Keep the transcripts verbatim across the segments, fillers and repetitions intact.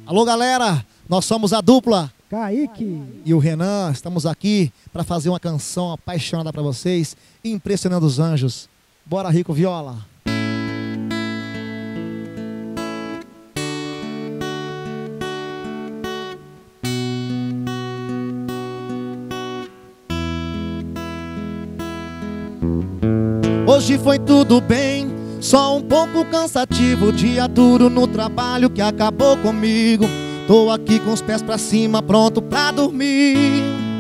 Alô, galera, nós somos a dupla Kaique e o Renan. Estamos aqui para fazer uma canção apaixonada para vocês, impressionando os anjos. Bora, Rico Viola. Hoje foi tudo bem, só um pouco cansativo. Dia duro no trabalho que acabou comigo. Tô aqui com os pés pra cima, pronto pra dormir.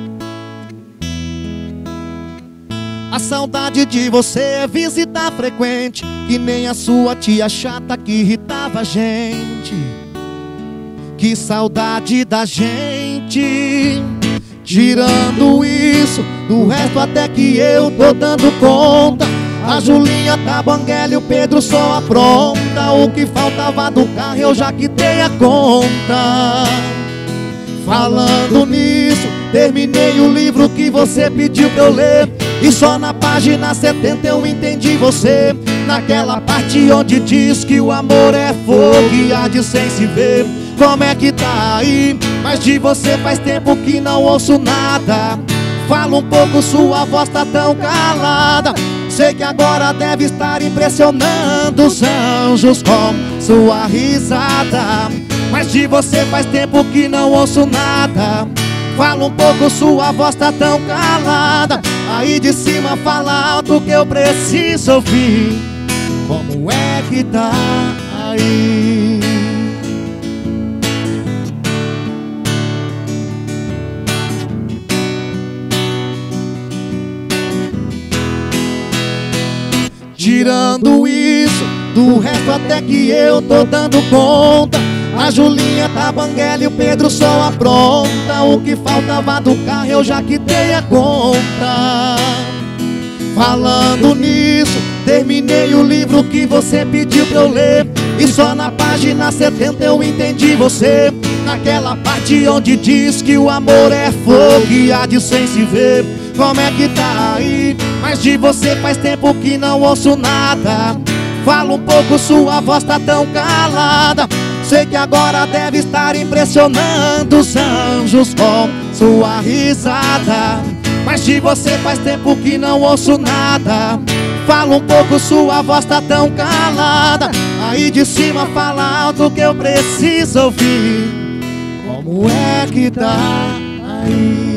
A saudade de você é visita frequente, que nem a sua tia chata que irritava a gente. Que saudade da gente. Tirando isso, do resto até que eu tô dando conta. A Julinha tá banguela e o Pedro só apronta. O que faltava do carro eu já quitei a conta. Falando nisso, terminei o livro que você pediu pra eu ler. E só na página setenta eu entendi você. Naquela parte onde diz que o amor é fogo e arde sem se ver. Como é que tá aí? Mas de você faz tempo que não ouço nada. Fala um pouco, sua voz tá tão calada. Sei que agora deve estar impressionando os anjos com sua risada. Mas de você faz tempo que não ouço nada. Fala um pouco, sua voz tá tão calada. Aí de cima fala alto que eu preciso ouvir. Como é que tá aí? Tirando isso, do resto até que eu tô dando conta. A Julinha tá banguela e o Pedro só apronta. O que faltava do carro eu já quitei a conta. Falando nisso, terminei o livro que você pediu pra eu ler. E só na página setenta eu entendi você. Naquela parte onde diz que o amor é fogo e arde sem se ver. Como é que tá aí? Mas de você faz tempo que não ouço nada. Fala um pouco, sua voz tá tão calada. Sei que agora deve estar impressionando os anjos com sua risada. Mas de você faz tempo que não ouço nada. Fala um pouco, sua voz tá tão calada. Aí de cima fala alto que eu preciso ouvir. Como é que tá aí?